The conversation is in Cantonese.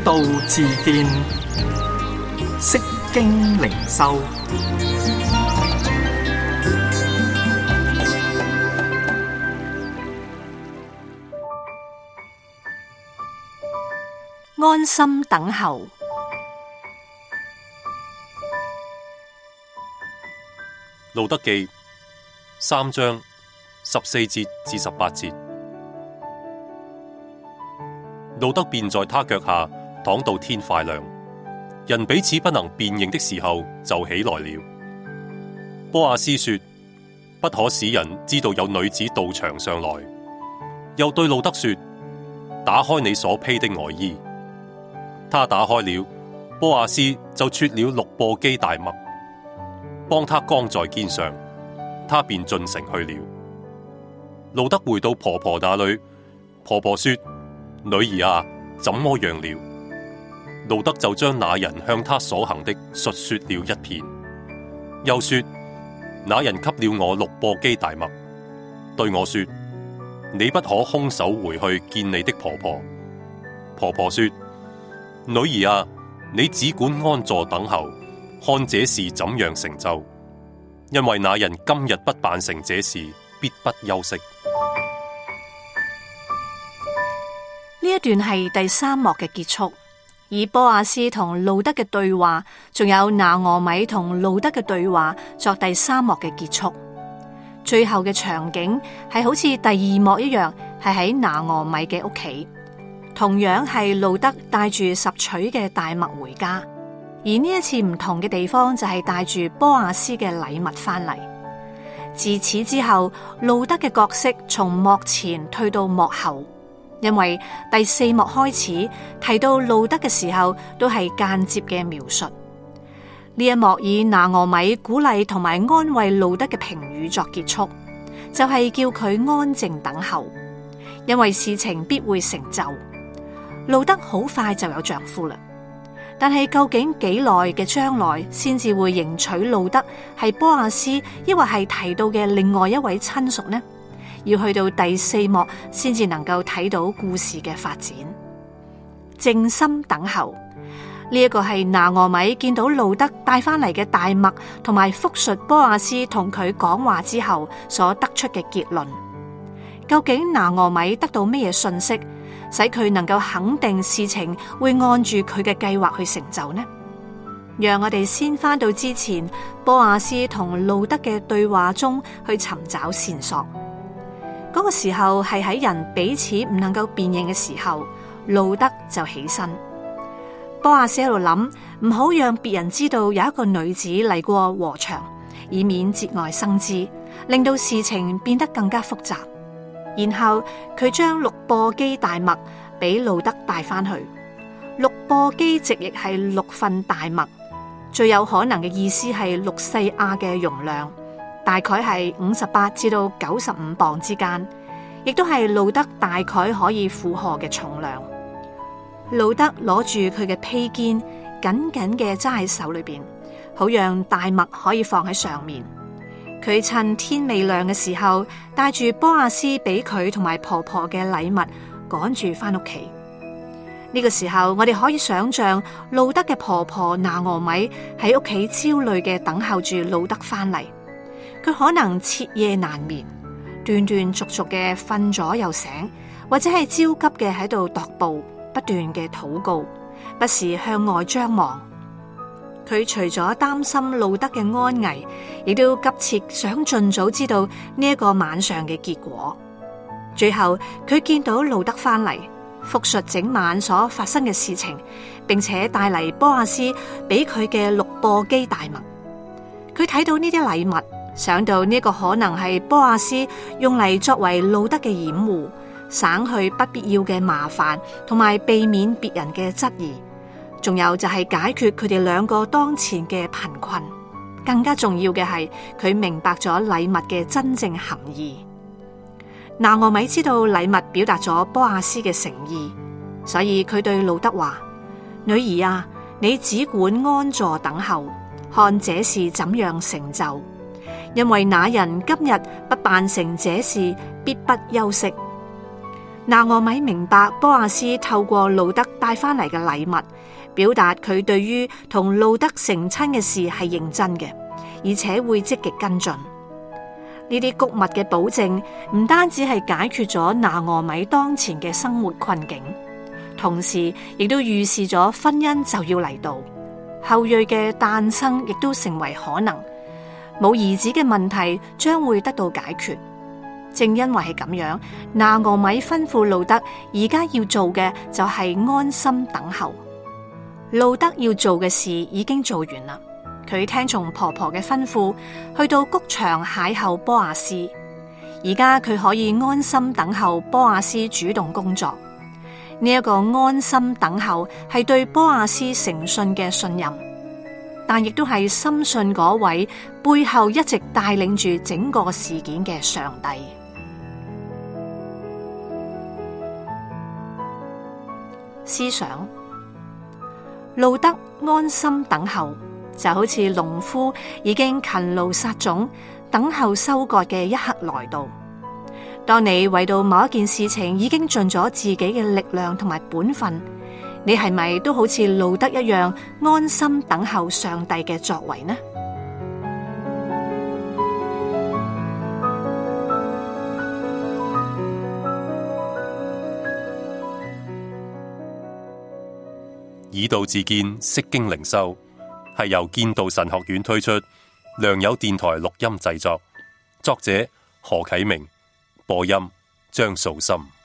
道自見，釋經靈修。 安心等候。 路得記3章14節至18節，路得便在他腳下躺到天快亮，人彼此不能辨認的時候，就起來了。波阿斯說：不可使人知道有女子到場上來。又對路得說：打開你所披的外衣。他打開了，波阿斯就撮了6簸箕大麥，幫他扛在肩上，他便進城去了。路得回到婆婆那裏，婆婆說：女兒啊，怎麼樣了？路得就將那人向他所行的述說了一遍，又說：那人給了我6簸箕大麥，對我說：你不可空手回去見你的婆婆。婆婆說：女兒啊，你只管安坐等候，看這事怎樣成就，因為那人今日不辦成這事，必不休息。 呢一段係第3幕嘅結束，以波阿斯同路得嘅對話，仲有拿俄米同路得嘅對話作第3幕嘅結束。最後嘅場景係好似第2幕一樣，係喺拿俄米嘅屋企，同樣係路得帶住10取嘅大麥回家，而呢一次唔同嘅地方就係帶住波阿斯嘅禮物翻嚟。自此之後，路得嘅角色從幕前退到幕後，因為第4幕開始提到路得嘅時候，都係間接嘅描述。呢一幕以拿俄米鼓勵同埋安慰路得嘅評語作結束，就係叫佢安靜等候，因為事情必會成就。路得好快就有丈夫啦，但係究竟幾耐嘅將來先至會迎娶路得係波阿斯，抑或係提到嘅另外一位親屬呢？要去到第4幕先至能夠睇到故事嘅發展。靜心等候，呢一個係拿俄米見到路得帶翻嚟嘅大麥，同埋複述波阿斯同佢講話之後所得出嘅結論。究竟拿俄米得到咩嘢信息，使佢能夠肯定事情會按住佢嘅計劃去成就呢？讓我哋先翻到之前波阿斯同路得嘅對話中去尋找線索。嗰個時候係喺人彼此唔能夠辨認嘅時候，路得就起身。波阿斯喺度諗，唔好讓別人知道有一個女子嚟過禾場，以免節外生枝，令到事情變得更加複雜。然後佢將6簸箕大麥俾路得帶翻去。6簸箕直譯係6份大麥，最有可能嘅意思係6細亞嘅容量，大概係58至到95磅之間，亦都係路得大概可以負荷嘅重量。路得攞住佢嘅披肩，緊緊嘅揸喺手裏邊，好讓大麥可以放喺上面。佢趁天未亮嘅時候，帶住波阿斯俾佢同埋婆婆嘅禮物，趕住翻屋企。呢個時候，我哋可以想象路得嘅婆婆拿俄米喺屋企焦慮嘅等候住路得翻嚟。佢可能徹夜難眠，斷斷續續嘅瞓咗又醒，或者係焦急嘅喺度踱步，不斷嘅禱告，不時向外張望。佢除咗擔心路得嘅安危，亦都急切想盡早知道呢一個晚上嘅結果。最後佢見到路得翻嚟，複述整晚所發生嘅事情，並且帶嚟波阿斯俾佢嘅6簸箕大麥。佢睇到呢啲禮物，想到呢個可能係波阿斯用嚟作為路得嘅掩護，省去不必要嘅麻煩，同埋避免別人嘅質疑。仲有就係解決佢哋2個當前嘅貧困。更加重要嘅係，佢明白咗禮物嘅真正含義。拿俄米知道禮物表達咗波阿斯嘅誠意，所以佢對路得話：女兒啊，你只管安坐等候，看這事怎樣成就。因為那人今日不辦成這事，必不休息。 拿俄米明白波阿斯透過路德帶翻嚟嘅禮物，表達佢對於同路德成親嘅事係認真嘅，而且會積極跟進。呢啲谷物嘅保證唔單止係解決咗拿俄米當前嘅生活困境，同時亦都預示咗婚姻就要嚟到，後裔嘅誕生亦都成為可能，冇兒子嘅問題將會得到解決。正因為係咁樣，拿俄米吩咐路德而家要做嘅就係安心等候。路德要做嘅事已經做完啦，佢聽從婆婆嘅吩咐，去到谷場邂逅波阿斯。而家佢可以安心等候波阿斯主動工作。呢一個安心等候係對波阿斯誠信嘅信任，但亦都係深信嗰位背後一直帶領住整個事件嘅上帝。思想，路德安心等候，就好似農夫已經勤勞撒種，等候收割嘅一刻來到。當你為到某一件事情已經盡咗自己嘅力量同埋本分，你係咪都好似路德一樣安心等候上帝嘅作為呢？ 以道自見，釋經靈修，係由建道神學院推出，良友電台錄音製作，作者何啟明，播音張素心。